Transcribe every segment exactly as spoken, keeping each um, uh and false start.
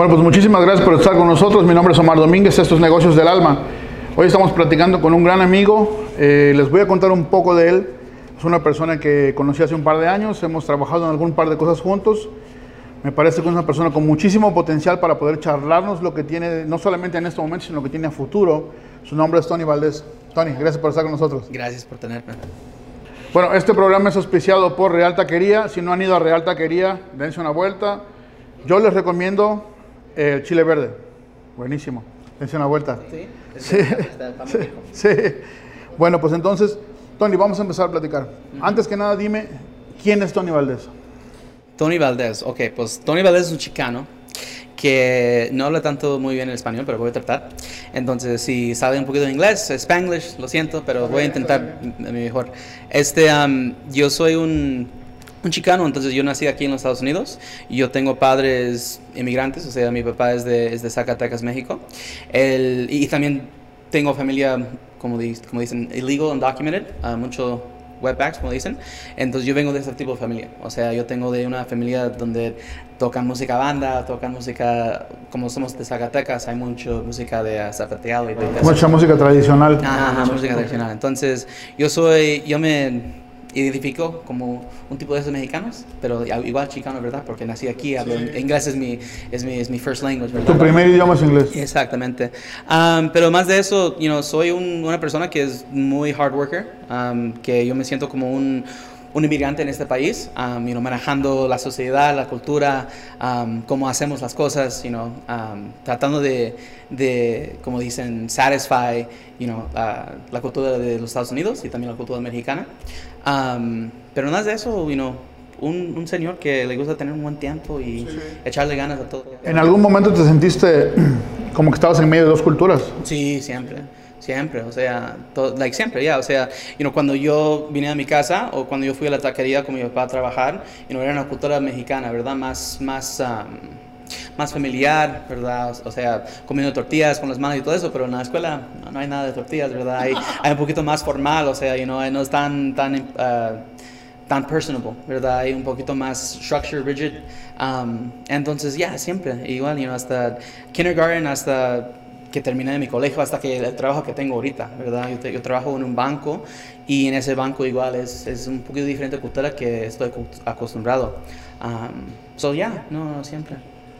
Bueno, pues muchísimas gracias por estar con nosotros. Mi nombre es Omar Domínguez, estos Negocios del Alma. Hoy estamos platicando con un gran amigo. Eh, les voy a contar un poco de él. Es una persona que conocí hace un par de años. Hemos trabajado en algún par de cosas juntos. Me parece que es una persona con muchísimo potencial para poder charlarnos lo que tiene, no solamente en este momento, sino lo que tiene a futuro. Su nombre es Tony Valdés. Tony, gracias por estar con nosotros. Gracias por tenerme. Bueno, este programa es auspiciado por Real Taquería. Si no han ido a Real Taquería, dense una vuelta. Yo les recomiendo el chile verde. Buenísimo. Dense una vuelta. Sí. Sí. Sí. Sí. Bueno, pues entonces, Tony, vamos a empezar a platicar. Uh-huh. Antes que nada, dime, ¿quién es Tony Valdés? Tony Valdés, ok, pues Tony Valdés es un chicano que no habla tanto muy bien el español, pero voy a tratar. Entonces, si sabe un poquito de inglés, Spanglish, lo siento, pero voy a intentar mi mejor. Este, um, yo soy un, un chicano, entonces yo nací aquí en los Estados Unidos. Yo tengo padres inmigrantes, o sea, mi papá es de, es de Zacatecas, México. El, y también tengo familia, como, di, como dicen, illegal, undocumented, uh, mucho wetbacks, como dicen. Entonces yo vengo de ese tipo de familia. O sea, yo tengo de una familia donde tocan música banda, tocan música, como somos de Zacatecas, hay mucha música de zapateado y de mucha música tradicional. Ajá, ajá, música tradicional. Entonces yo soy, yo me identifico como un tipo de esos mexicanos, pero igual chicano, ¿verdad? Porque nací aquí, hablo, sí. Inglés es mi, es mi, es mi first language, ¿verdad? Tu primer idioma es inglés. Exactamente. Um, pero más de eso, you know, soy un, una persona que es muy hard worker, um, que yo me siento como un, un inmigrante en este país, um, you know, manejando la sociedad, la cultura, um, cómo hacemos las cosas, you know, um, tratando de, de, como dicen, satisfy, you know, uh, la cultura de los Estados Unidos y también la cultura mexicana. Um, pero más de eso, you know, un, un señor que le gusta tener un buen tiempo y sí. echarle ganas a todo. ¿En algún momento te sentiste como que estabas en medio de dos culturas? Sí, siempre. Siempre, o sea, todo, like siempre, ya, yeah, o sea, you know, cuando yo vine a mi casa o cuando yo fui a la taquería con mi papá a trabajar, you know, era una cultura mexicana, ¿verdad? Más, más, um, más familiar, ¿verdad? O sea, comiendo tortillas con las manos y todo eso, pero en la escuela no, no hay nada de tortillas, ¿verdad? Hay, hay un poquito más formal, o sea, you know, no es tan, tan, uh, tan personable, ¿verdad? Hay un poquito más structure, rigid. Um, entonces, ya, yeah, siempre, igual, you know, hasta kindergarten, hasta que terminé de mi colegio, hasta que el trabajo que tengo ahorita, ¿verdad? Yo, te, yo trabajo en un banco y en ese banco igual es, es un poquito diferente cultura que estoy acostumbrado. Um, so, ya, yeah, no, siempre.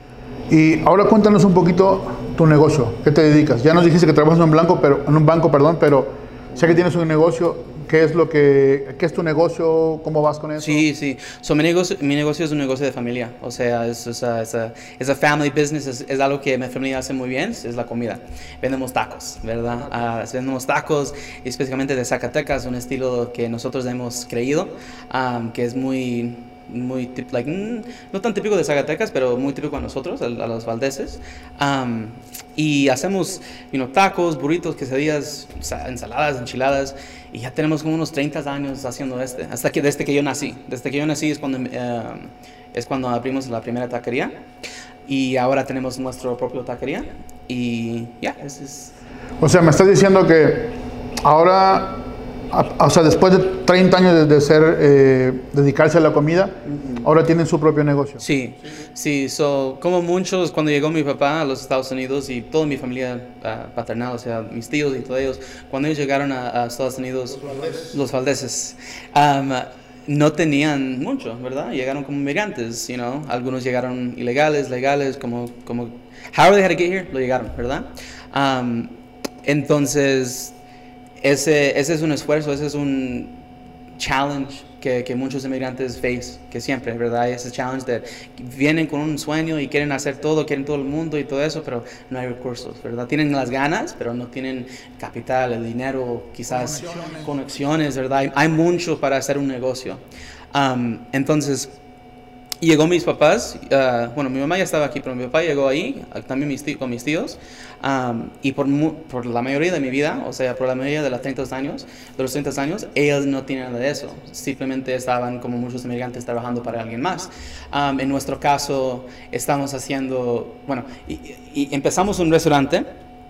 Y ahora cuéntanos un poquito tu negocio, ¿qué te dedicas? Ya nos dijiste que trabajas en un, blanco, pero, en un banco, perdón, pero sé que tienes un negocio. ¿Qué es lo que, qué es tu negocio? ¿Cómo vas con eso? Sí, sí. So, mi, negocio, mi negocio es un negocio de familia. O sea, es, es, a, es, a, es a family business. Es, es algo que mi familia hace muy bien. Es la comida. Vendemos tacos, ¿verdad? Uh, vendemos tacos, específicamente de Zacatecas, un estilo que nosotros hemos creído, um, que es muy... muy like, mm, no tan típico de Zacatecas, pero muy típico a nosotros, a, a los valdeses. Um, y hacemos you know, tacos, burritos, quesadillas, ensaladas, enchiladas. Y ya tenemos como unos treinta años haciendo este, hasta que desde que yo nací. Desde que yo nací es cuando, uh, es cuando abrimos la primera taquería. Y ahora tenemos nuestra propia taquería. Y ya, yeah, ese es... O sea, me estás diciendo que ahora... O sea, después de treinta años de, de ser, eh, dedicarse a la comida, uh-huh. ahora tienen su propio negocio. Sí, sí, so, como muchos, cuando llegó mi papá a los Estados Unidos y toda mi familia uh, paternal, o sea, mis tíos y todos ellos, cuando ellos llegaron a, a Estados Unidos, los valdeses, los valdeses um, no tenían mucho, ¿verdad? Llegaron como migrantes, you know? Algunos llegaron ilegales, legales, como, como, however they had to get here, lo llegaron, ¿verdad? Um, entonces... Ese, ese es un esfuerzo, ese es un challenge que, que muchos inmigrantes face, que siempre, ¿verdad? Ese challenge de vienen con un sueño y quieren hacer todo, quieren todo el mundo y todo eso, pero no hay recursos, ¿verdad? Tienen las ganas, pero no tienen capital, el dinero, quizás conexiones, conexiones ¿verdad? Hay, hay mucho para hacer un negocio. Um, entonces... Llegó mis papás, uh, bueno, mi mamá ya estaba aquí, pero mi papá llegó ahí, también mis tíos, con mis tíos, um, y por, mu por la mayoría de mi vida, o sea, por la mayoría de los treinta años, de los treinta años, ellos no tienen nada de eso, simplemente estaban como muchos inmigrantes trabajando para alguien más. Um, en nuestro caso, estamos haciendo, bueno, y, y empezamos un restaurante,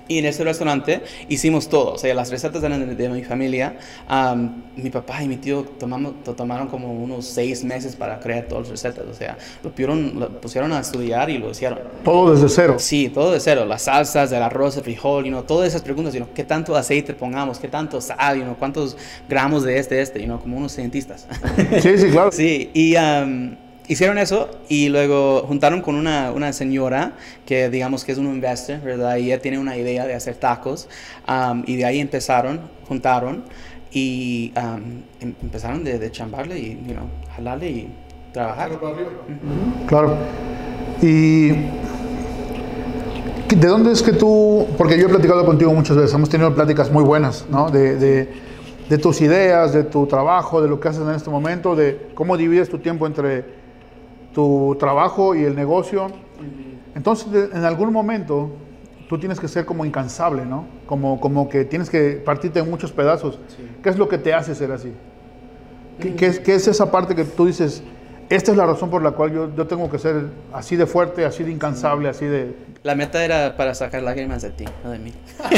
Y en ese restaurante hicimos todo, o sea, las recetas eran de, de mi familia. Um, mi papá y mi tío tomamos, to- tomaron como unos seis meses para crear todas las recetas, o sea, lo, pusieron, lo pusieron a estudiar y lo hicieron. Todo desde cero. Sí, todo de cero, las salsas, el arroz, el frijol, you know, todas esas preguntas, you know, qué tanto aceite pongamos, qué tanto sal, you know, cuántos gramos de este, este, you know, como unos cientistas. Sí, sí, claro. Sí, y um, hicieron eso y luego juntaron con una, una señora que digamos que es un investor, ¿verdad? Y ella tiene una idea de hacer tacos um, y de ahí empezaron, juntaron y um, em- empezaron de, de chambarle y, you know, jalarle y trabajar. Claro. ¿Y de dónde es que tú, porque yo he platicado contigo muchas veces, hemos tenido pláticas muy buenas, ¿no? De, de, de tus ideas, de tu trabajo, de lo que haces en este momento, de cómo divides tu tiempo entre tu trabajo y el negocio. Entonces, de- en algún momento, tú tienes que ser como incansable, ¿no? Como, como que tienes que partirte en muchos pedazos. Sí. ¿Qué es lo que te hace ser así? ¿Qué, qué es, qué es esa parte que tú dices, esta es la razón por la cual yo, yo tengo que ser así de fuerte, así de incansable, así de... La meta era para sacar lágrimas de ti, no de mí.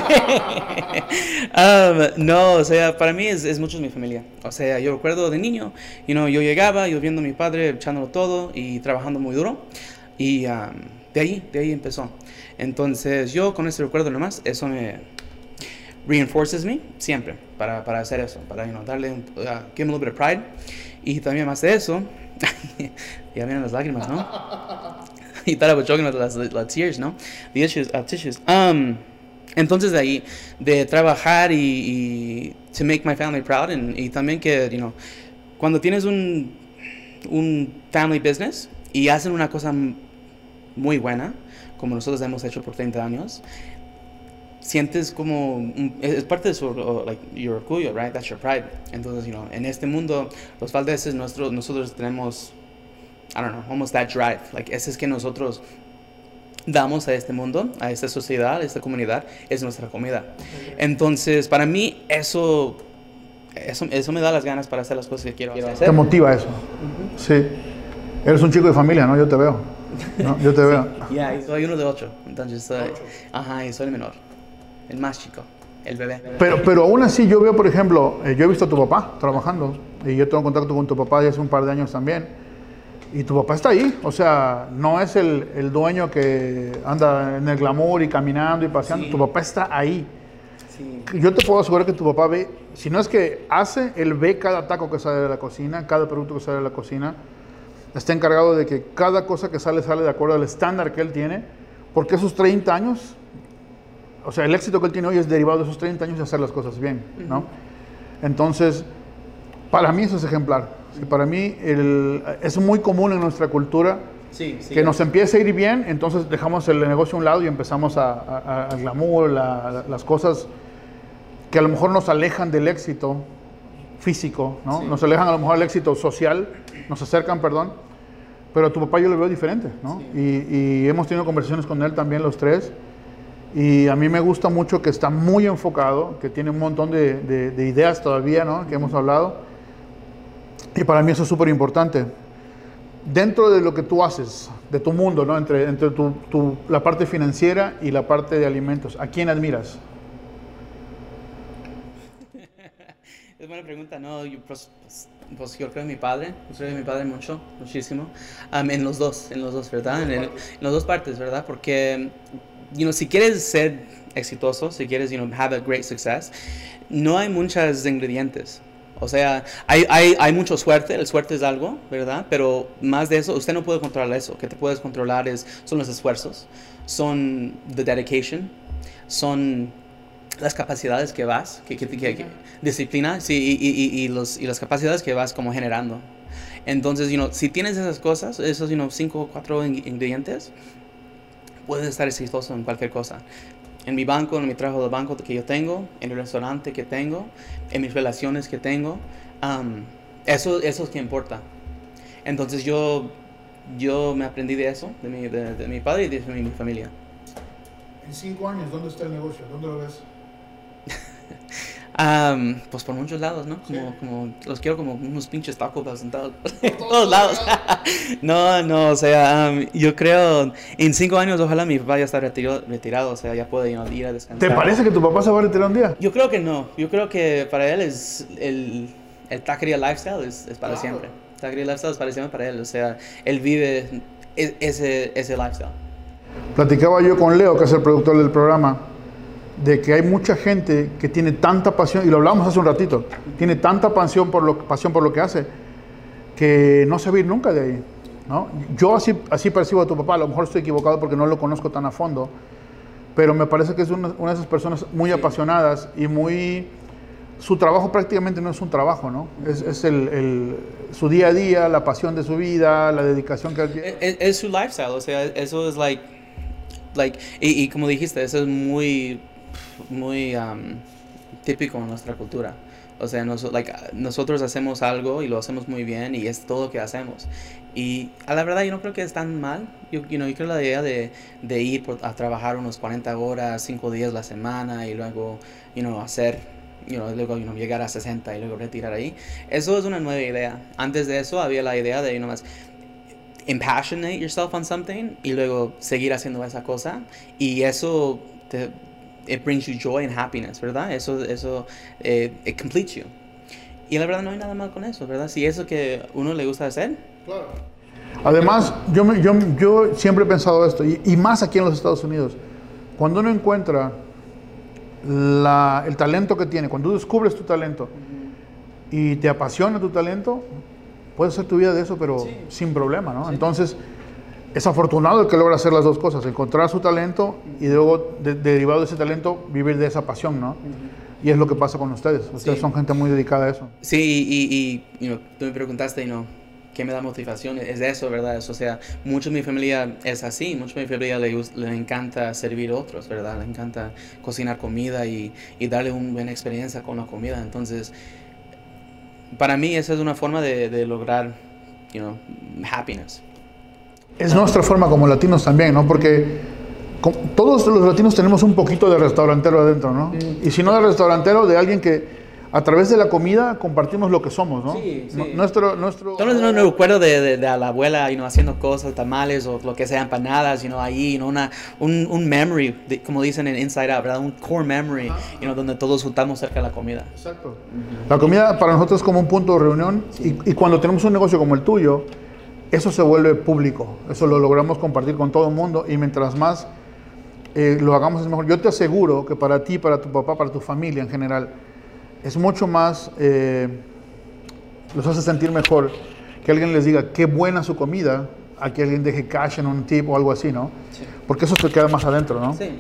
Um, no, o sea, para mí es, es mucho mi familia. O sea, yo recuerdo de niño, you know, yo llegaba, yo viendo a mi padre echándolo todo y trabajando muy duro. Y um, de ahí, de ahí empezó. Entonces, yo con ese recuerdo nomás, eso me reinforces me siempre para, para hacer eso, para, you know, darle un, uh, give me a little bit of pride. Y también más de eso, ya vienen las lágrimas, ¿no? Y thought I was joking with las, las tears, ¿no? The issues, uh, tissues. Um, entonces de ahí, de trabajar y, y to make my family proud, and, y también que, you know, cuando tienes un, un family business y hacen una cosa m- muy buena, como nosotros hemos hecho por treinta años, sientes como, un- es es parte de su, uh, like, your orgullo, right? That's your pride. Entonces, you know, en este mundo, los Valdeses, nosotros, nosotros tenemos, I don't know, almost that drive. Like, ese es que nosotros damos a este mundo, a esta sociedad, a esta comunidad, es nuestra comida. Entonces, para mí, eso, eso, eso me da las ganas para hacer las cosas que quiero hacer. Te motiva eso. Sí. Eres un chico de familia, ¿no? Yo te veo. ¿No? Yo te veo. Ya, y soy uno de ocho. Entonces, soy, ajá, y soy el menor. El más chico, el bebé. Pero, pero aún así yo veo, por ejemplo, eh, yo he visto a tu papá trabajando y yo tengo contacto con tu papá desde hace un par de años también. Y tu papá está ahí, o sea, no es el, el dueño que anda en el glamour y caminando y paseando, Sí. tu papá está ahí. Sí. Yo te puedo asegurar que tu papá ve, si no es que hace, él ve cada taco que sale de la cocina, cada producto que sale de la cocina, está encargado de que cada cosa que sale, sale de acuerdo al estándar que él tiene, porque esos treinta años, o sea, el éxito que él tiene hoy es derivado de esos treinta años de hacer las cosas bien, ¿no? Entonces, para mí eso es ejemplar. Sí, para mí el- es muy común en nuestra cultura Sí, sí. que nos empiece a ir bien, entonces dejamos el negocio a un lado y empezamos a, a- a- al glamour, la- la- las cosas que a lo mejor nos alejan del éxito físico, ¿no? Sí. Nos alejan a lo mejor al éxito social, nos acercan, perdón, pero a tu papá yo lo veo diferente, ¿no? Sí. Y, y hemos tenido conversaciones con él también los tres, y a mí me gusta mucho que está muy enfocado, que tiene un montón de, de- de ideas todavía, ¿no? Que hemos hablado, y para mí eso es súper importante. Dentro de lo que tú haces, de tu mundo, ¿no? Entre, entre tu, tu- la parte financiera y la parte de alimentos, ¿a quién admiras? Es buena pregunta, no, yo, pues, pues, pues yo creo en mi padre, yo creo en mi padre mucho, muchísimo, um, en los dos, en los dos, ¿verdad? En, el- en las dos partes, ¿verdad? Porque, you know, si quieres ser exitoso, si quieres, you know, have a great success, no hay muchos ingredientes. O sea, hay, hay, hay mucha suerte, el suerte es algo, ¿verdad? Pero más de eso, usted no puede controlar eso. Que te puedes controlar es, son los esfuerzos, son the dedication, son las capacidades que vas, que, que, que- que- disciplina, sí, y, y, y, los, y las capacidades que vas como generando. Entonces, you know, si tienes esas cosas, esos, you know, cinco o cuatro in- ingredientes, puedes estar exitoso en cualquier cosa. En mi banco, en mi trabajo de banco que yo tengo, en el restaurante que tengo, en mis relaciones que tengo, um, eso, eso es que importa. Entonces yo, yo me aprendí de eso, de mi, de, de mi padre y de mi, mi familia. En cinco años, ¿dónde está el negocio? ¿Dónde lo ves? Um, pues por muchos lados, ¿no? Como, sí. como los quiero como unos pinches tacos en todos, todos lados. no, no, o sea, um, yo creo en cinco años ojalá mi papá ya está retirado, retirado o sea, ya puede you know, ir a descansar. ¿Te parece que tu papá se va a retirar un día? Yo creo que no. Yo creo que para él es el, el taquería lifestyle es, es para claro. siempre. El taquería lifestyle es para siempre para él. O sea, él vive ese, ese lifestyle. Platicaba yo con Leo, que es el productor del programa, de que hay mucha gente que tiene tanta pasión, y lo hablamos hace un ratito, tiene tanta pasión por lo, pasión por lo que hace, que no se va a ir nunca de ahí, ¿no? Yo así, así percibo a tu papá, a lo mejor estoy equivocado porque no lo conozco tan a fondo, pero me parece que es una, una de esas personas muy sí. apasionadas y muy... Su trabajo prácticamente no es un trabajo, ¿no? Es, es el, el, su día a día, la pasión de su vida, la dedicación que él tiene. Es, es su lifestyle, o sea, eso es like... like y, y como dijiste, eso es muy... muy um, típico en nuestra cultura. O sea, nos, like, nosotros hacemos algo y lo hacemos muy bien y es todo lo que hacemos. Y a la verdad yo no creo que es tan mal. Yo, you know, yo creo la idea de, de ir por, a trabajar unos cuarenta horas, cinco días a la semana y luego you know, hacer, you know, luego you know, llegar a sesenta y luego retirar ahí. Eso es una nueva idea. Antes de eso había la idea de you know, más impassionate yourself on something y luego seguir haciendo esa cosa. Y eso te... it brings you joy and happiness, ¿verdad? Eso, eso, eh, it completes you. Y la verdad no hay nada mal con eso, ¿verdad? Si eso que uno le gusta hacer. Claro. Además, yo, me, yo, yo siempre he pensado esto, y, y más aquí en los Estados Unidos, cuando uno encuentra la, el talento que tiene, cuando tú descubres tu talento uh-huh. y te apasiona tu talento, puedes hacer tu vida de eso, pero sí. sin problema, ¿no? Sí. Entonces, es afortunado el que logra hacer las dos cosas, encontrar su talento y luego, de, derivado de ese talento, vivir de esa pasión, ¿no? Uh-huh. Y es lo que pasa con ustedes. Ustedes sí. son gente muy dedicada a eso. Sí, y, y you know, tú me preguntaste, you know, ¿qué me da motivación? Es eso, ¿verdad? O sea, mucho de mi familia es así. Mucho de mi familia le, le encanta servir a otros, ¿verdad? Le encanta cocinar comida y, y darle una buena experiencia con la comida. Entonces, para mí esa es una forma de, de lograr, you know, happiness. Es nuestra forma como latinos también, ¿no? Porque todos los latinos tenemos un poquito de restaurantero adentro, ¿no? Sí. Y si no de restaurantero, de alguien que a través de la comida compartimos lo que somos, ¿no? Sí, sí. Nuestro, nuestro... Yo no, no me recuerdo de, de, de a la abuela, you know, haciendo cosas, tamales o lo que sea, empanadas, you know, ahí, you know, una, un, un memory, de, como dicen en Inside Out, ¿verdad? Un core memory, ah, you know, donde todos juntamos cerca de la comida. Exacto. Uh-huh. La comida para nosotros es como un punto de reunión sí. y, y cuando tenemos un negocio como el tuyo, eso se vuelve público, eso lo logramos compartir con todo el mundo y mientras más eh, lo hagamos es mejor. Yo te aseguro que para ti, para tu papá, para tu familia en general, es mucho más, eh, los hace sentir mejor que alguien les diga qué buena su comida, a que alguien deje cash en un tip o algo así, ¿no? Sí. Porque eso te queda más adentro, ¿no? Sí.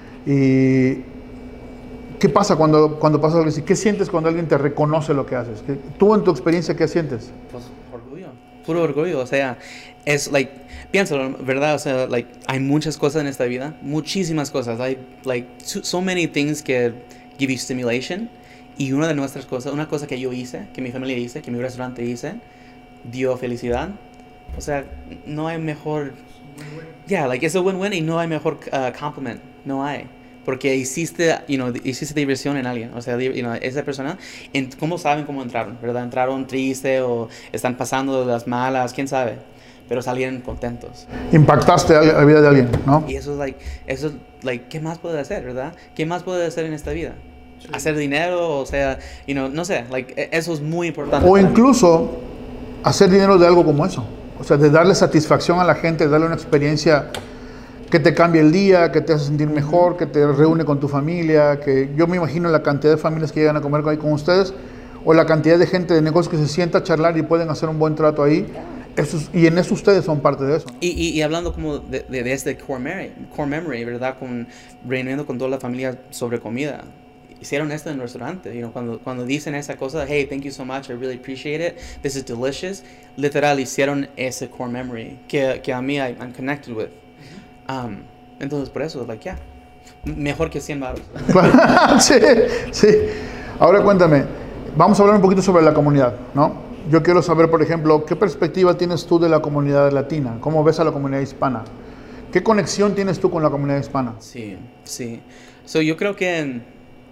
Y ¿qué pasa cuando, cuando pasa algo así? ¿Qué sientes cuando alguien te reconoce lo que haces? ¿Tú en tu experiencia qué sientes? Pues orgullo, puro orgullo, o sea, es like, piénsalo, ¿verdad? O sea, like, hay muchas cosas en esta vida, muchísimas cosas, hay like so, so many things que give you stimulation. Y una de nuestras cosas, una cosa que yo hice, que mi familia hice, que mi restaurante hice, dio felicidad. O sea, no hay mejor... Ya, yeah, like, es un win-win y no hay mejor uh, compliment. No hay. Porque hiciste, you know, hiciste diversión en alguien. O sea, you know, esa persona, en, ¿cómo saben cómo entraron? ¿Verdad? ¿Entraron triste o están pasando de las malas? ¿Quién sabe? Pero salieron contentos. Impactaste a la vida de alguien, ¿no? Y eso es, like, eso, like, ¿qué más puede hacer, verdad? ¿Qué más puede hacer en esta vida? Hacer dinero, o sea, you know, no sé, like, eso es muy importante. O incluso hacer dinero de algo como eso. O sea, de darle satisfacción a la gente, de darle una experiencia que te cambie el día, que te hace sentir mejor, que te reúne con tu familia, que yo me imagino la cantidad de familias que llegan a comer ahí con ustedes, o la cantidad de gente de negocios que se sienta a charlar y pueden hacer un buen trato ahí. Eso es, y en eso ustedes son parte de eso, ¿no? Y, y, y hablando como de, de, de este core memory, core memory, ¿verdad? Con, reuniendo con toda la familia sobre comida. Hicieron esto en el restaurante, you know, cuando, cuando dicen esa cosa, hey, thank you so much, I really appreciate it, this is delicious, literal hicieron ese core memory que, que a mí I, I'm connected with. Um, entonces por eso, like, yeah, mejor que cien baros. Sí, sí. Ahora cuéntame, vamos a hablar un poquito sobre la comunidad, ¿no? Yo quiero saber, por ejemplo, ¿qué perspectiva tienes tú de la comunidad latina? ¿Cómo ves a la comunidad hispana? ¿Qué conexión tienes tú con la comunidad hispana? Sí, sí. So, yo creo que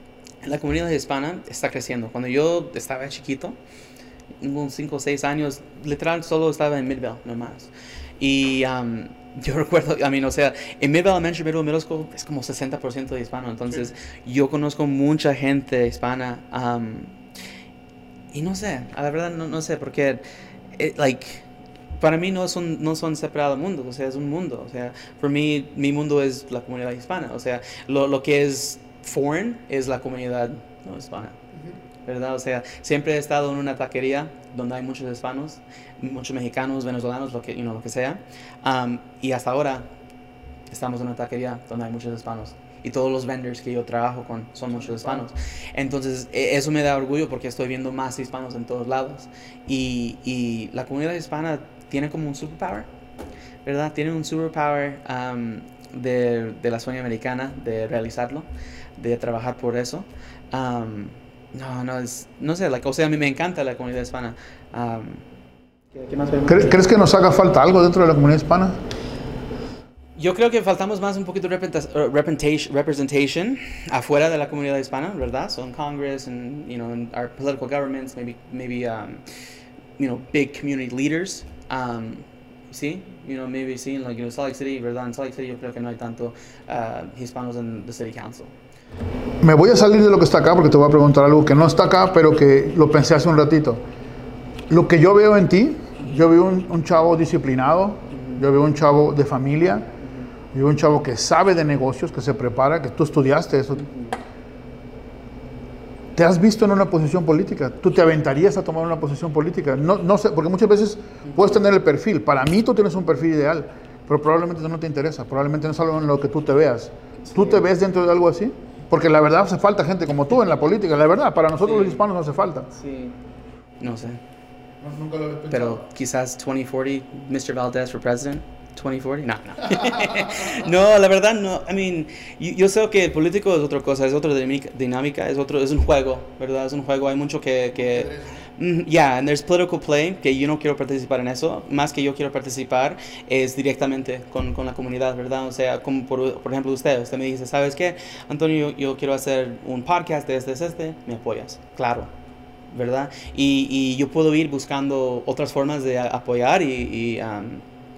la comunidad hispana está creciendo. Cuando yo estaba chiquito, unos cinco o seis años, literal solo estaba en Midvale, no más. Y um, yo recuerdo, I mean, o sea, en Midvale Elementary, Midvale Middle School es como sesenta por ciento de hispano. Entonces, sí. Yo conozco mucha gente hispana. Um, y no sé, a la verdad no, no sé, porque, it, like, para mí no son, no son separados mundos, o sea, es un mundo. O sea, para mí, mi mundo es la comunidad hispana. O sea, lo, lo que es foreign es la comunidad no hispana. ¿Verdad? O sea, siempre he estado en una taquería donde hay muchos hispanos, muchos mexicanos, venezolanos, lo que, you know, lo que sea. Um, y hasta ahora estamos en una taquería donde hay muchos hispanos. Y todos los vendors que yo trabajo con son muchos hispanos. Entonces, eso me da orgullo porque estoy viendo más hispanos en todos lados. Y, y la comunidad hispana tiene como un superpower, ¿verdad? Tiene un superpower um, de, de la sueño americana, de realizarlo, de trabajar por eso. Um, No, no, es, no sé, like, o sea, a mí me encanta la comunidad hispana. Um, ¿qué, qué más ¿Crees, ¿Crees que nos haga falta algo dentro de la comunidad hispana? Yo creo que faltamos más un poquito de representation, representation afuera de la comunidad hispana, ¿verdad? So in Congress and, you know, in our political governments, maybe, maybe um, you know, big community leaders. Um, sí, you know, maybe sí, like, you know, Salt Lake City, ¿verdad? En Salt Lake City yo creo que no hay tanto uh, hispanos en the city council. Me voy a salir de lo que está acá porque te voy a preguntar algo que no está acá, pero que lo pensé hace un ratito. Lo que yo veo en ti, yo veo un, un chavo disciplinado, yo veo un chavo de familia, yo veo un chavo que sabe de negocios, que se prepara, que tú estudiaste eso. ¿Te has visto en una posición política? ¿Tú te aventarías a tomar una posición política? No, no sé, porque muchas veces puedes tener el perfil. Para mí tú tienes un perfil ideal, pero probablemente no te interesa, probablemente no es algo en lo que tú te veas. ¿Tú te ves dentro de algo así? Porque la verdad hace falta gente como tú en la política, la verdad, para nosotros sí. Los hispanos no hace falta. Sí, no sé. No, nunca lo había pensado. Pero quizás twenty forty, mister Valdez for president. twenty forty? No, no. No, la verdad no. I mean, yo, yo sé que el político es otra cosa, es otra dinámica, es otro, es un juego, ¿verdad? Es un juego, hay mucho que... que Mm, yeah, and there's political play, que yo no quiero participar en eso. Más que yo quiero participar es directamente con, con la comunidad, ¿verdad? O sea, como por, por ejemplo usted, usted me dice, ¿sabes qué? Antonio, yo, yo quiero hacer un podcast de este, de este, ¿me apoyas? Claro, ¿verdad? Y, y yo puedo ir buscando otras formas de apoyar y, y, um,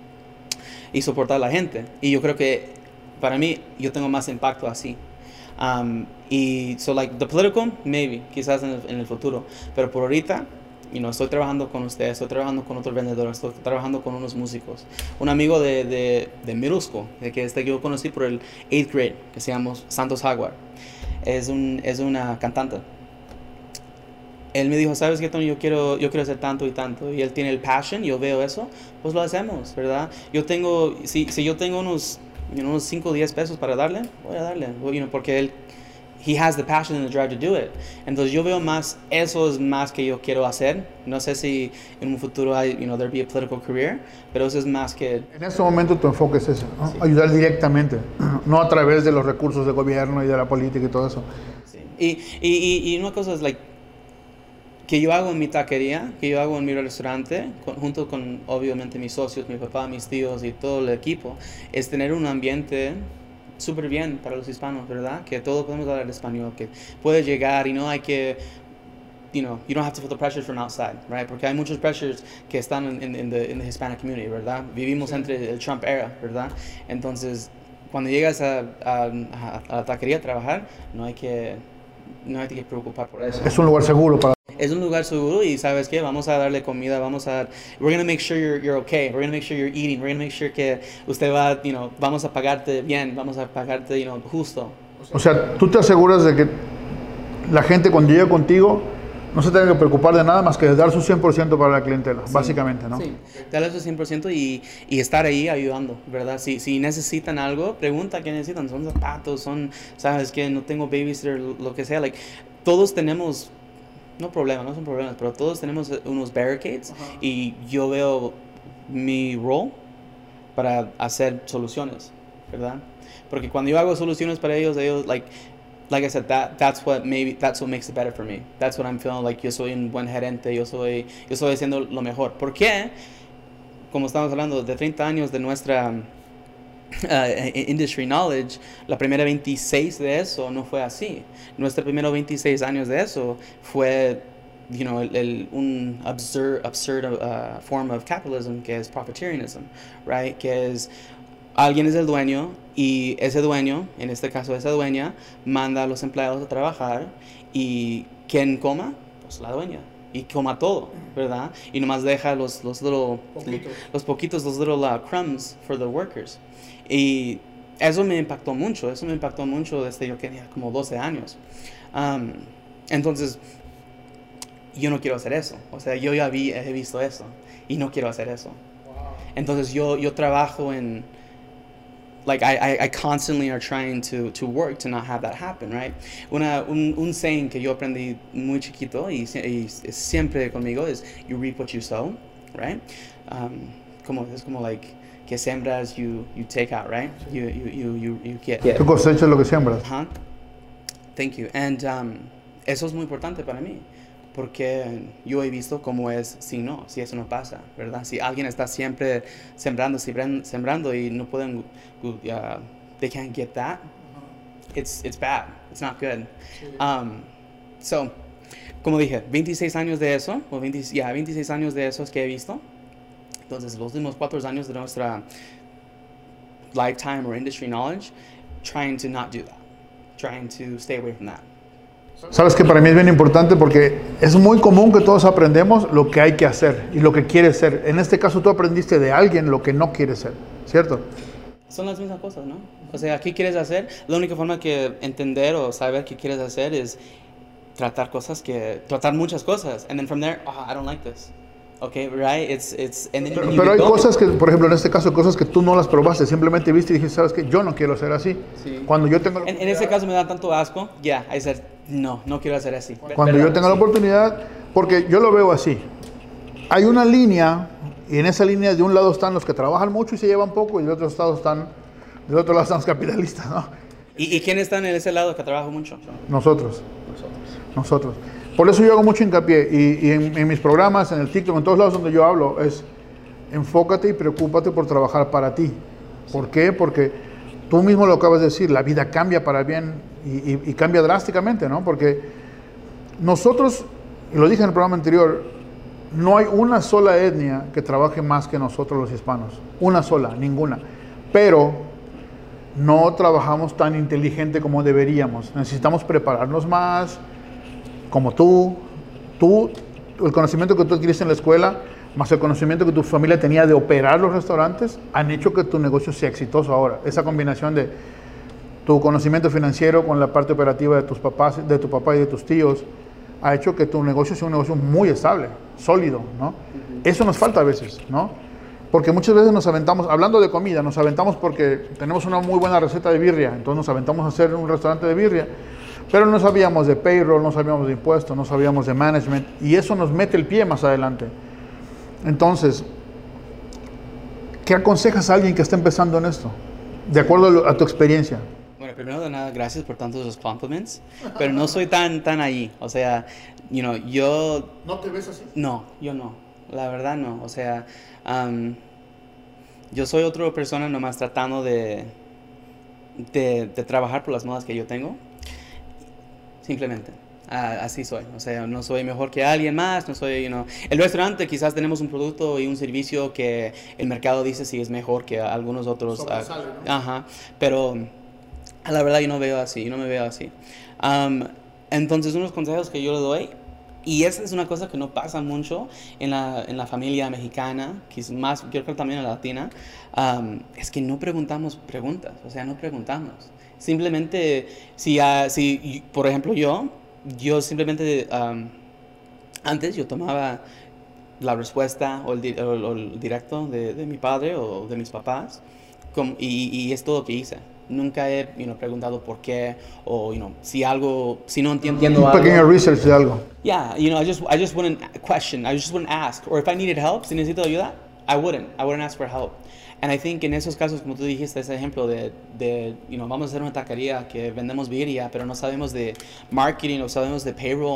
y soportar a la gente. Y yo creo que para mí, yo tengo más impacto así. Um, y so like the political maybe quizás en el, en el futuro, pero por ahorita you know, estoy trabajando con ustedes, estoy trabajando con otros vendedores, estoy trabajando con unos músicos, un amigo de, de, de middle school de que este que yo conocí por el eighth grade que se llama Santos Jaguar, es, un, es una cantante. Él me dijo, ¿sabes qué, Tony? Yo quiero, yo quiero hacer tanto y tanto. Y él tiene el passion, yo veo eso, pues lo hacemos, ¿verdad? Yo tengo, si, si yo tengo unos You know, unos cinco o diez pesos para darle, voy a darle, you know, porque él, he has the passion and the drive to do it. Entonces yo veo más, eso es más que yo quiero hacer. No sé si en un futuro hay, you know, there be a political career, pero eso es más que... En este momento tu enfoque es ese, ¿no? Sí. Ayudar directamente, no a través de los recursos del gobierno y de la política y todo eso. Sí. Y, y, y una cosa es, like, que yo hago en mi taquería, que yo hago en mi restaurante, con, junto con obviamente mis socios, mi papá, mis tíos y todo el equipo, es tener un ambiente súper bien para los hispanos, ¿verdad? Que todos podemos hablar español, que puede llegar y no hay que, you know, you don't have to feel the pressures from outside, right? Porque hay muchos pressures que están en, en, the, in the Hispanic community, ¿verdad? Vivimos sí. entre el Trump era, ¿verdad? Entonces, cuando llegas a, a, a la taquería a trabajar, no hay que, no hay que preocupar por eso. Es un lugar seguro para... Es un lugar seguro y ¿sabes qué? Vamos a darle comida, vamos a... We're going to make sure you're, you're okay. We're going to make sure you're eating. We're going to make sure que usted va, you know, vamos a pagarte bien, vamos a pagarte, you know, justo. O sea, tú te aseguras de que la gente cuando llega contigo no se tenga que preocupar de nada más que de dar su cien por ciento para la clientela, sí, básicamente, ¿no? Sí, darle su cien por ciento y, y estar ahí ayudando, ¿verdad? Si, si necesitan algo, pregunta qué necesitan. Son zapatos, son, ¿sabes qué? No tengo babysitter, lo que sea. Like, todos tenemos... No problemas, no son problemas, pero todos tenemos unos barricades uh-huh. y yo veo mi rol para hacer soluciones, ¿verdad? Porque cuando yo hago soluciones para ellos, ellos, like, like I said, that that's what maybe that's what makes it better for me. That's what I'm feeling like. Yo soy un buen gerente, yo soy, yo estoy haciendo lo mejor. ¿Por qué? Como estamos hablando de treinta años de nuestra uh, industry knowledge, la primera veintiséis de eso no fue así. Nuestros primeros veintiséis años de eso fue, you know, el, el, un absurd, absurd uh, form of capitalism que es profiteerism, right? Que es alguien es el dueño y ese dueño, en este caso esa dueña, manda a los empleados a trabajar y ¿quién coma? Pues la dueña. Y coma todo, ¿verdad? Y nomás deja los, los, little, poquitos. los poquitos, los little uh, crumbs for the workers. Y eso me impactó mucho, eso me impactó mucho desde yo tenía como doce años. Um, entonces, yo no quiero hacer eso. O sea, yo ya vi, he visto eso y no quiero hacer eso. Wow. Entonces, yo, yo trabajo en... Like, I, I, I constantly are trying to, to work to not have that happen, right? Una, un, un saying que yo aprendí muy chiquito y, y siempre conmigo es, you reap what you sow, right? Um, como, es como, like, que sembras, you, you take out, right? You, you, you, you, you get. Tú cosechas lo que siembras. Uh-huh. Thank you. And um, eso es muy importante para mí. Porque yo he visto cómo es si no, si eso no pasa, ¿verdad? Si alguien está siempre sembrando, sembrando y no pueden, uh, they can't get that, it's, it's bad, it's not good. Um, so, como dije, veintiséis años de eso, o veinte, yeah, veintiséis años de esos que he visto. Entonces, los últimos cuatro años de nuestra lifetime or industry knowledge, trying to not do that, trying to stay away from that. Sabes que para mí es bien importante porque es muy común que todos aprendemos lo que hay que hacer y lo que quieres ser. En este caso tú aprendiste de alguien lo que no quieres ser, ¿cierto? Son las mismas cosas, ¿no? O sea, ¿qué quieres hacer? La única forma que entender o saber qué quieres hacer es tratar cosas que, tratar muchas cosas. And then from there, oh, I don't like this. Okay, right? It's, it's, and then pero you pero hay building. cosas que, por ejemplo, en este caso, cosas que tú no las probaste, simplemente viste y dijiste, ¿sabes qué? Yo no quiero ser así. Sí. Cuando yo tengo... En, en ese caso me da tanto asco, ya, yeah, I said, no, no quiero hacer así. Cuando ¿verdad? yo tenga la oportunidad, porque yo lo veo así. Hay una línea, y en esa línea de un lado están los que trabajan mucho y se llevan poco, y del otro lado están, del otro lado están los capitalistas, ¿no? ¿Y, y quién está en ese lado que trabaja mucho? Nosotros. Nosotros. Nosotros. Por eso yo hago mucho hincapié, y, y en, en mis programas, en el TikTok, en todos lados donde yo hablo, es enfócate y preocúpate por trabajar para ti. ¿Por qué? Porque tú mismo lo acabas de decir, la vida cambia para bien y, y, y cambia drásticamente, ¿no? Porque nosotros, y lo dije en el programa anterior, no hay una sola etnia que trabaje más que nosotros los hispanos. Una sola, ninguna. Pero no trabajamos tan inteligente como deberíamos. Necesitamos prepararnos más. Como tú, tú, el conocimiento que tú adquiriste en la escuela, más el conocimiento que tu familia tenía de operar los restaurantes, han hecho que tu negocio sea exitoso ahora. Esa combinación de tu conocimiento financiero con la parte operativa de tus papás, de tu papá y de tus tíos, ha hecho que tu negocio sea un negocio muy estable, sólido, ¿no? Uh-huh. Eso nos falta a veces, ¿no? Porque muchas veces nos aventamos, hablando de comida, nos aventamos porque tenemos una muy buena receta de birria, entonces nos aventamos a hacer un restaurante de birria, pero no sabíamos de payroll, no sabíamos de impuestos, no sabíamos de management, y eso nos mete el pie más adelante. Entonces, ¿qué aconsejas a alguien que está empezando en esto? De acuerdo a tu experiencia. Bueno, primero de nada, gracias por tantos los compliments, pero no soy tan, tan ahí. O sea, you know, yo... ¿No te ves así? No, yo no. La verdad no. O sea, um, yo soy otra persona nomás tratando de, de, de trabajar por las modas que yo tengo. Simplemente. Uh, así soy. O sea, no soy mejor que alguien más, no soy, you know. El restaurante quizás tenemos un producto y un servicio que el mercado dice si es mejor que algunos otros. Uh, ¿no? Ajá. Pero a la verdad yo no veo así, yo no me veo así. Um, entonces, unos consejos que yo le doy, y esa es una cosa que no pasa mucho en la, en la familia mexicana, quizás más, yo creo que también en la latina, um, es que no preguntamos preguntas, o sea, no preguntamos. Simplemente, si, uh, si por ejemplo yo, yo simplemente, um, antes yo tomaba la respuesta o el, di o el, o el directo de, de mi padre o de mis papás, como, y, y es todo lo que hice. Nunca he you know, preguntado por qué o you know, si algo, si no entiendo un algo. pequeño research de algo. Yeah, you know, I just, I just wouldn't question, I just wouldn't ask. Or if I needed help, si necesito ayuda, I wouldn't, I wouldn't ask for help. And I think en esos casos, como tú dijiste, ese ejemplo de, de you know, vamos a hacer una taquería que vendemos birria, pero no sabemos de marketing o sabemos de payroll,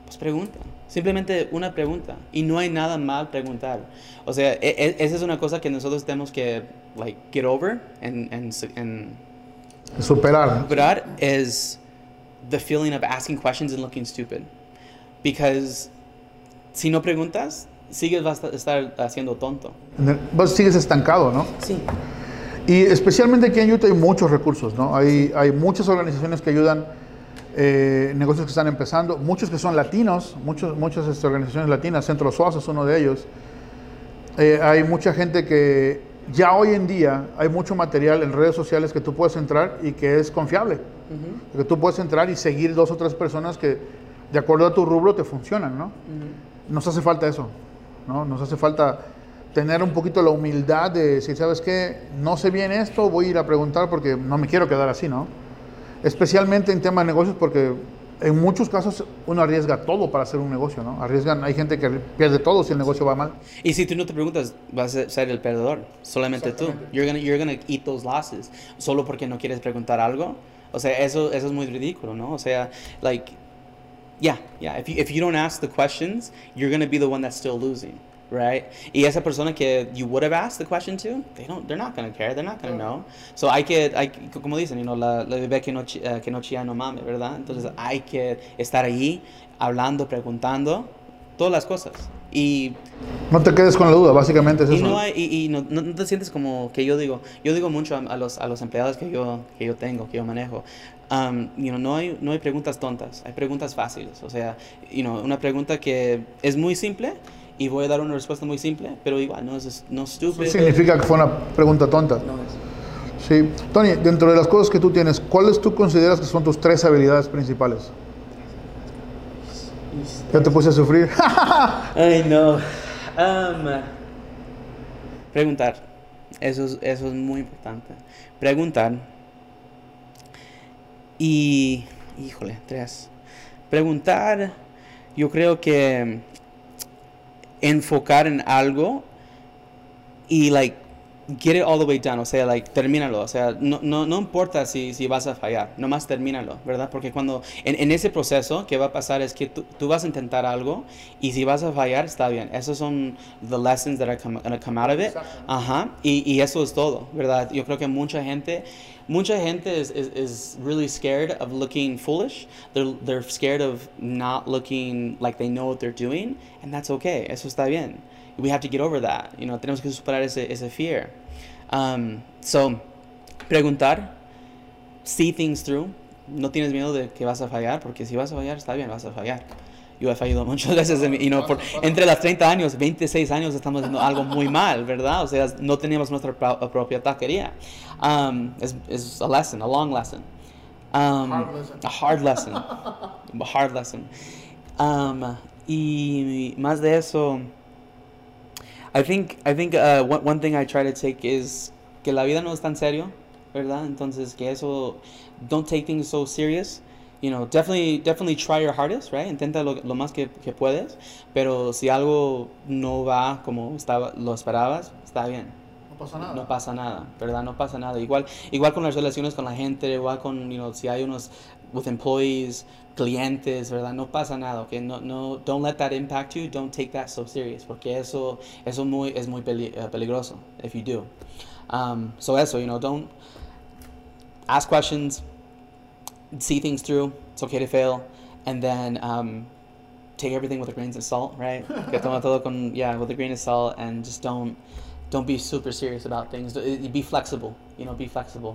pues pregunta. Simplemente una pregunta. Y no hay nada mal preguntar. O sea, e e esa es una cosa que nosotros tenemos que, like, get over and, and, and superar. Superar is the feeling of asking questions and looking stupid. Because si no preguntas, sigues vas a estar haciendo tonto. Vos sigues estancado, ¿no? Sí. Y especialmente aquí en Utah hay muchos recursos, ¿no? Hay, hay muchas organizaciones que ayudan, eh, negocios que están empezando, muchos que son latinos, muchos, muchas este, organizaciones latinas, Centro S O A S es uno de ellos. Eh, hay mucha gente que ya hoy en día hay mucho material en redes sociales que tú puedes entrar y que es confiable. Uh-huh. Que tú puedes entrar y seguir dos o tres personas que de acuerdo a tu rubro te funcionan, ¿no? Uh-huh. Nos hace falta eso, ¿no? Nos hace falta tener un poquito la humildad de decir, ¿sabes qué? No sé bien esto, voy a ir a preguntar porque no me quiero quedar así, ¿no? Especialmente en temas de negocios porque en muchos casos uno arriesga todo para hacer un negocio, ¿no? Arriesgan, hay gente que pierde todo si el negocio va mal. Y si tú no te preguntas, vas a ser el perdedor, solamente tú. You're gonna, you're gonna eat those losses, solo porque no quieres preguntar algo. O sea, eso, eso es muy ridículo, ¿no? O sea, like, yeah, yeah, if you, if you don't ask the questions, you're gonna be the one that's still losing. Right? Y esa persona que you would have asked the question to, they don't, they're not going to care, they're not going to know. So hay que, hay, como dicen, you know, la, la bebé que no, uh, que no chilla no mame, ¿verdad? Entonces hay que estar ahí, hablando, preguntando, todas las cosas. Y no te quedes con la duda, básicamente es y eso. No hay, y, y no, no, no te sientes como que yo digo, yo digo mucho a, a, los, a los empleados que yo, que yo tengo, que yo manejo. Um, you know, no hay, no hay preguntas tontas, hay preguntas fáciles. O sea, you know, una pregunta que es muy simple, y voy a dar una respuesta muy simple, pero igual no es no estúpido. Eso significa que fue una pregunta tonta. No es. Sí. Tony, dentro de las cosas que tú tienes, ¿cuáles tú consideras que son tus tres habilidades principales? Ya te puse a sufrir. Ay, no. Um, preguntar. Eso es, eso es muy importante. Preguntar. Y, híjole, tres. Preguntar, yo creo que enfocar en algo y like get it all the way done, o sea, like termínalo, o sea, no, no, no importa si, si vas a fallar, nomás termínalo, ¿verdad? Porque cuando en, en ese proceso que va a pasar es que tú, tú vas a intentar algo y si vas a fallar está bien, esos son the lessons that are come, gonna come out of it, ajá, y, y eso es todo, ¿verdad? Yo creo que mucha gente Mucha gente is, is, is really scared of looking foolish. They're, they're scared of not looking like they know what they're doing, and that's okay. Eso está bien. We have to get over that. You know, tenemos que superar ese, ese fear. Um, so, preguntar, see things through. No tienes miedo de que vas a fallar, porque si vas a fallar, está bien, vas a fallar. Yo he fallado muchas veces, you know, por, entre las treinta años, veintiséis años estamos haciendo algo muy mal, ¿verdad? O sea, no teníamos nuestra pro- propia taquería. Um, it's, it's a lesson, a long lesson. Um, hard lesson. A hard lesson. A hard lesson. Um, y más de eso, I think, I think uh, one, one thing I try to take is que la vida no es tan serio, ¿verdad? Entonces, que eso, don't take things so serious. You know, definitely, definitely try your hardest, right? Intenta lo, lo más que, que puedes, pero si algo no va como estaba, lo esperabas, está bien. No pasa nada. No pasa nada, ¿verdad? No pasa nada. Igual, igual con las relaciones con la gente, igual con, you know, si hay unos with employees, clientes, ¿verdad? No pasa nada, ¿ok? No, no, don't let that impact you. Don't take that so serious, porque eso, eso muy, es muy peli, uh, peligroso if you do. Um, so eso, you know, don't ask questions. See things through. It's okay to fail, and then um, take everything with a grain of salt, right? Que toma todo con, yeah, with a grain of salt, and just don't don't be super serious about things. Be flexible, you know, be flexible.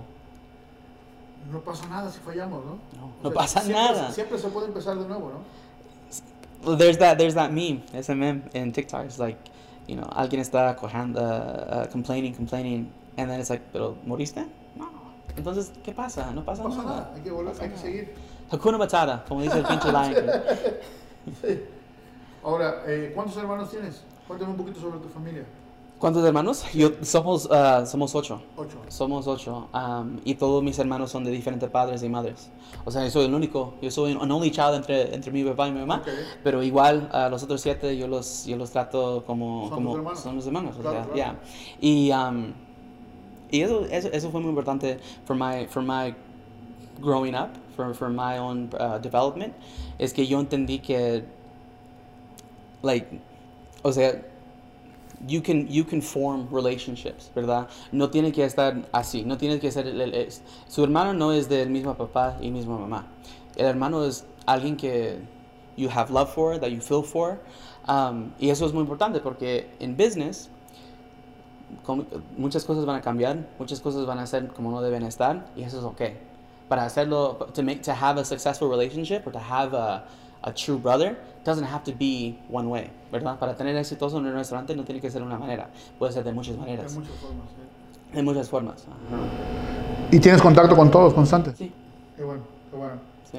No pasa nada si fallamos, ¿no? No, no o sea, pasa siempre, nada. Siempre se puede empezar de nuevo, ¿no? Well, there's that there's that meme, ese meme in TikTok. It's like, you know, alguien está cojando, uh, uh, complaining, complaining, and then it's like, pero moriste? No. Entonces, ¿qué pasa? No pasa, no pasa nada. nada. Hay que volver, hay que seguir. Hakuna Matata, como dice el pinche Lion King. Sí. Ahora, eh, ¿cuántos hermanos tienes? Cuéntame un poquito sobre tu familia. ¿Cuántos hermanos? Yo, somos, uh, somos ocho. Ocho. Somos ocho. Um, y todos mis hermanos son de diferentes padres y madres. O sea, yo soy el único. Yo soy un only child entre, entre mi papá y mi mamá. Okay. Pero igual, a uh, los otros siete yo los, yo los trato como... Son como hermanos. Son los hermanos. Claro, o sea, claro. Yeah. Y... Um, Y eso, eso, eso fue muy importante for my, for my growing up, for, for my own uh, development, es que yo entendí que like, o sea, you can, you can form relationships, ¿verdad? No tiene que estar así, no tiene que ser, el, el, el, su hermano no es del mismo papá y misma mamá. El hermano es alguien que you have love for, that you feel for, um, y eso es muy importante porque en business, con, muchas cosas van a cambiar, muchas cosas van a ser como no deben estar, y eso es okay. Para hacerlo, to make, to have a successful relationship or to have a, a true brother, doesn't have to be one way, ¿verdad? Para tener exitoso en un restaurante no tiene que ser de una manera, puede ser de muchas maneras. De muchas formas, sí. De muchas formas. Ajá. ¿Y tienes contacto con todos constante? Sí. Qué bueno, qué bueno. Sí.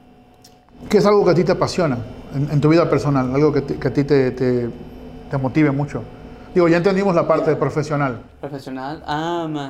¿Qué es algo que a ti te apasiona en, en tu vida personal? Algo que, te, que a ti te, te, te motive mucho. Digo, ya entendimos la parte profesional. Profesional, um,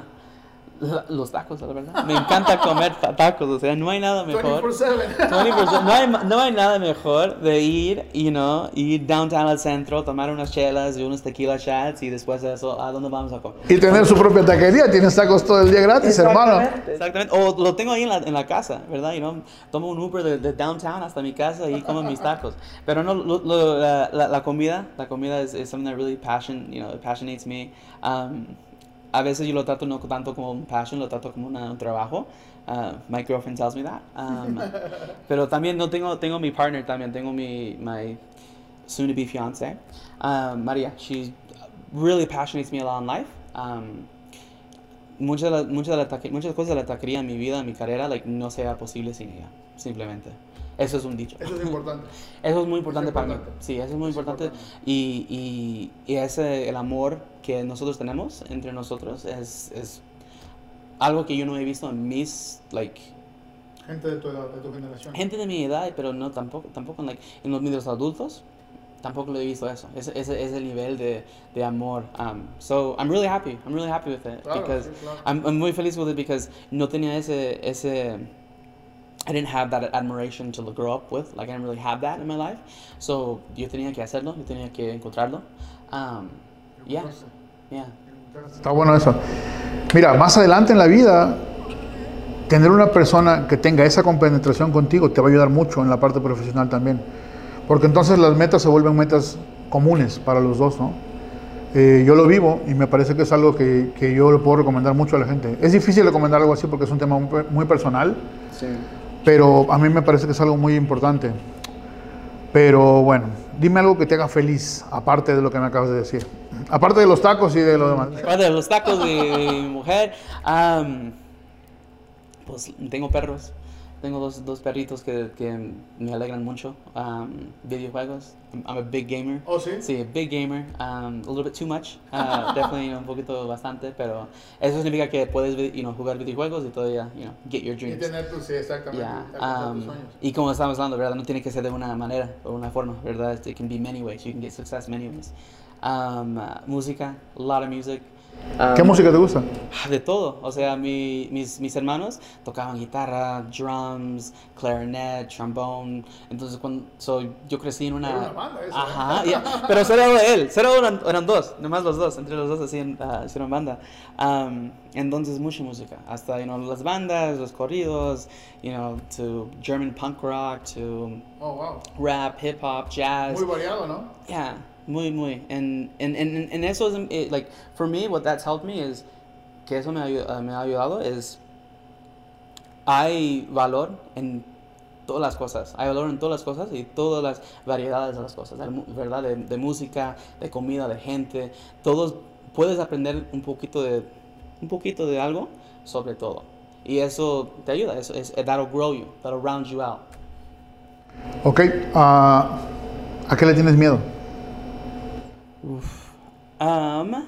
los tacos, la verdad. Me encanta comer tacos, o sea, no hay nada mejor. veinticuatro siete. veinticuatro siete. No hay, no hay nada mejor de ir, you know, ir downtown al centro, tomar unas chelas y unos tequila shots y después de eso, ¿a dónde vamos a comer? Y tener su propia taquería, tienes tacos todo el día gratis, hermano. Exactamente, o lo tengo ahí en la, en la casa, ¿verdad? You know, tomo un Uber de, de downtown hasta mi casa y como mis tacos. Pero no, lo, lo, la, la, la comida, la comida es something that really passion, you know, it passionates me. Um, A veces yo lo trato no tanto como un passion, lo trato como una, un trabajo. Uh, my girlfriend tells me that. Um, pero también no tengo, tengo mi partner también, tengo mi my soon-to-be fiance, um, Maria. She really passionates me a lot in life. Um, muchas, de la, muchas, de la muchas cosas de la taquería en mi vida, en mi carrera, like, no sea posible sin ella, simplemente. Eso es un dicho. Eso es importante. Eso es muy importante, es para importante. mí. Sí, eso es muy Es importante. importante. Y, y, y ese, el amor que nosotros tenemos entre nosotros es, es algo que yo no he visto en mis, like... Gente de tu edad, de tu generación. Gente de mi edad, pero no tampoco, tampoco like, en los medios adultos, tampoco lo he visto eso. Ese es el nivel de, de amor. Um, so, I'm really happy. I'm really happy with it. Claro, because sí, claro. I'm, I'm muy feliz with it because no tenía ese... ese I didn't have that admiration to grow up with. Like, I didn't really have that in my life. So, yo tenía que hacerlo, yo tenía que encontrarlo. Um, yeah, yeah. Está bueno eso. Mira, más adelante en la vida, tener una persona que tenga esa compenetración contigo te va a ayudar mucho en la parte profesional también. Porque entonces las metas se vuelven metas comunes para los dos, ¿no? Eh, yo lo vivo y me parece que es algo que, que yo le puedo recomendar mucho a la gente. Es difícil recomendar algo así porque es un tema muy, muy personal. Sí. Pero a mí me parece que es algo muy importante. Pero bueno, dime algo que te haga feliz, aparte de lo que me acabas de decir. Aparte de los tacos y de lo demás. Aparte de los tacos de mi mujer, um, pues tengo perros. Tengo dos, dos perritos que, que me alegran mucho. Um, videojuegos. I'm, I'm a big gamer. ¿Oh, sí? Sí, big gamer. Um, a little bit too much. Uh, definitely, you know, un poquito bastante, pero eso significa que puedes, you know, jugar videojuegos y todavía, you know, get your dreams. Y tener tus, sí, exactamente. Yeah. Um, y como estamos hablando, ¿verdad? No tiene que ser de una manera o una forma, ¿verdad? It can be many ways. You can get success many ways. Um, uh, música, a lot of music. ¿Qué Um, música te gusta? De todo, o sea, mi, mis, mis hermanos tocaban guitarra, drums, clarinet, trombone, entonces cuando, so, yo crecí en una... Era una banda eso, Ajá, yeah. Pero solo de él, solo eran, eran dos, nomás los dos, entre los dos hacían, uh, hicieron banda. Um, entonces mucha música, hasta, you know, las bandas, los corridos, you know, to German punk rock, to Oh, wow. rap, hip hop, jazz. Muy variado, ¿no? Yeah, muy, muy. And, and, and, and eso es, it, like, for me, what that's helped me is, que eso me ha, uh, me ha ayudado es, hay valor en todas las cosas. Hay valor en todas las cosas y todas las variedades de las cosas, ¿verdad? De, de música, de comida, de gente. Todos, puedes aprender un poquito de, un poquito de algo sobre todo. Y eso te ayuda, eso, es, that'll grow you, that'll round you out. Ok, uh, ¿a qué le tienes miedo? Uf. Um,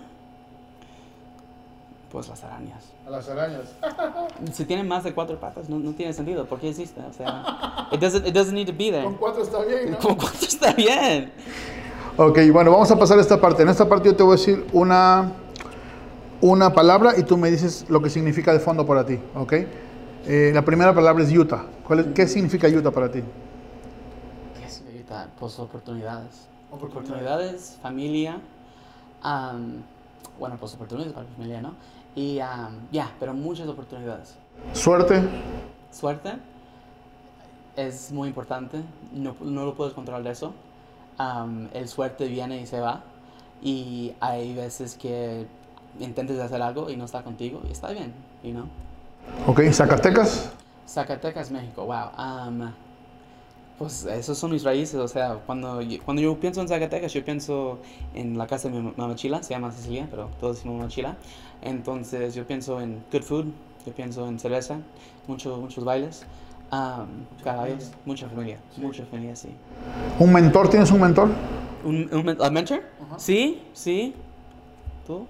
pues las arañas. A las arañas. Si tienen más de cuatro patas, no, no tiene sentido. ¿Por qué existe? O sea, it doesn't, it doesn't need to be there. Con cuatro está bien, ¿no? Con cuatro está bien. Ok, bueno, vamos a pasar a esta parte. En esta parte yo te voy a decir una, una palabra y tú me dices lo que significa de fondo para ti, ¿ok? Eh, la primera palabra es Utah. ¿Cuál es, ¿Qué significa Utah para ti? ¿Qué significa? Pues oportunidades. Oportunidades. Oportunidades, familia. Um, bueno, pues oportunidades para mi familia, ¿no? Y um, ya, yeah, pero muchas oportunidades. Suerte. Suerte es muy importante. No, no lo puedes controlar de eso. um, el suerte viene y se va. Y hay veces que intentes hacer algo y no está contigo y está bien, you know. Ok, Zacatecas. Zacatecas, México, wow. Um, pues esos son mis raíces, o sea, cuando yo, cuando yo pienso en Zacatecas, yo pienso en la casa de mi mamachila, se llama Cecilia, pero todos decimos mamachila. Entonces yo pienso en good food, yo pienso en cerveza, mucho, muchos bailes, um, caballos, mucha familia, mucha familia, sí. ¿Un mentor? ¿Tienes un mentor? ¿Un, un men- a mentor? Uh-huh. Sí, sí. ¿Tú?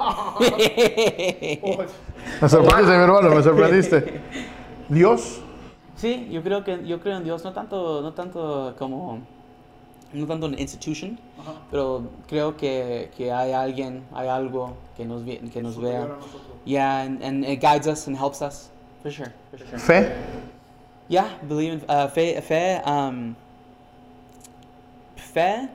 Me sorprendiste, mi hermano, me sorprendiste. ¿Dios? Sí, yo creo que yo creo en Dios, no tanto, no tanto como, no tanto en institution, uh-huh. pero creo que, que hay alguien, hay algo que nos ve, que nos vea. Yeah, and, and it guides us and helps us, for sure. For sure. ¿Fe? Yeah, believe in uh, fe, fe, um, fe.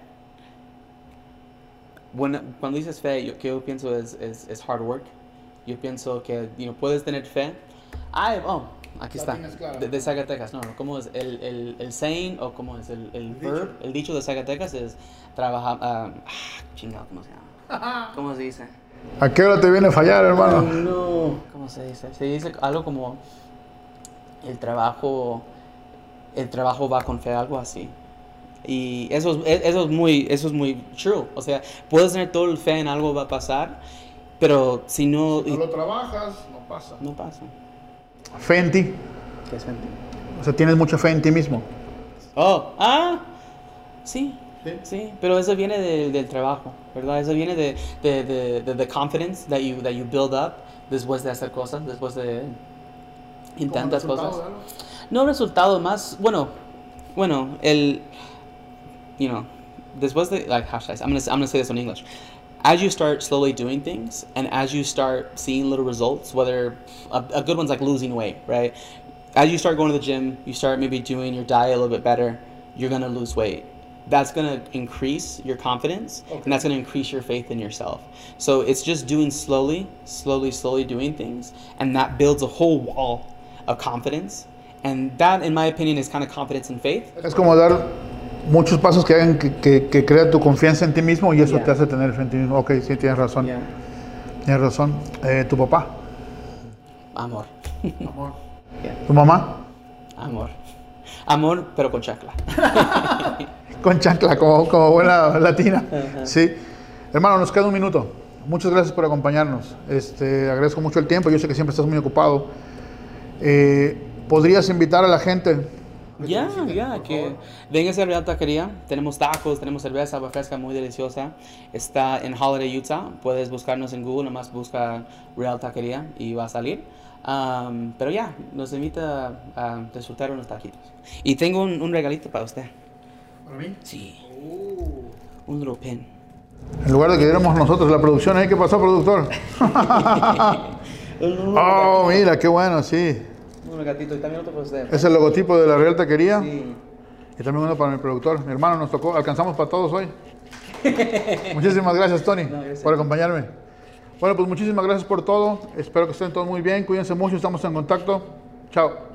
When, cuando dices fe, yo, que yo pienso es, es, es hard work. Yo pienso que, you know, puedes tener fe. Ay, oh, aquí está. De, de Zacatecas, no, no, ¿cómo es el, el, el saying o cómo es el, el, el verb? Dicho. El dicho de Zacatecas es trabajar, um, ah, chingado, ¿cómo se llama? ¿Cómo se dice? ¿A qué hora te viene a fallar, hermano? Oh, no. ¿Cómo se dice? Se dice algo como el trabajo, el trabajo va con fe, algo así. Y eso es, eso es muy, eso es muy true. O sea, puedes tener todo el fe en algo va a pasar, pero si no... Si no lo trabajas, no pasa. No pasa. ¿Fe en ti? ¿Qué es fe en ti? O sea, ¿tienes mucha fe en ti mismo? Oh, ah, sí. Sí, sí, pero eso viene de, del trabajo, ¿verdad? Eso viene de, de, de, de the confidence that you, that you build up después de hacer cosas, después de intentas cosas. ¿De algo? No resultado, más, bueno, bueno, el... You know, después de, like, how should I say? I'm gonna, I'm gonna say this in English. As you start slowly doing things, and as you start seeing little results, whether a, a good one's like losing weight, right? As you start going to the gym, you start maybe doing your diet a little bit better, you're gonna lose weight. That's gonna increase your confidence, okay. And that's gonna increase your faith in yourself. So it's just doing slowly, slowly, slowly doing things, and that builds a whole wall of confidence. And that, in my opinion, is kind of confidence and faith. Es como dar muchos pasos que hagan que, que, que crea tu confianza en ti mismo y eso yeah. te hace tener fe en ti mismo. Ok, sí, tienes razón. Yeah. Tienes razón. Eh, ¿Tu papá? Amor. Amor. Yeah. ¿Tu mamá? Amor. Amor, pero con chancla. Con chancla, como, como buena latina. Uh-huh. Sí. Hermano, nos queda un minuto. Muchas gracias por acompañarnos. Este, agradezco mucho el tiempo. Yo sé que siempre estás muy ocupado. Eh, ¿Podrías invitar a la gente? Ya, yeah, ya, yeah, que vengas a Real Taquería. Tenemos tacos, tenemos cerveza, agua fresca muy deliciosa. Está en Holiday, Utah. Puedes buscarnos en Google, nomás busca Real Taquería y va a salir. Um, pero ya, yeah, nos invita a, a disfrutar unos taquitos. Y tengo un, un regalito para usted. ¿Para mí? Sí. Oh. Un little pin. En lugar de que diéramos nosotros la producción, ¿eh? ¿Qué pasó, productor? Oh, mira, qué bueno, sí. Un gatito y también otro para usted. Es el logotipo de la Real Taquería. Sí. Y también uno para mi productor. Mi hermano, nos tocó, alcanzamos para todos hoy. Muchísimas gracias, Tony, no, gracias. por acompañarme. Bueno, pues muchísimas gracias por todo. Espero que estén todos muy bien. Cuídense mucho, estamos en contacto. Chao.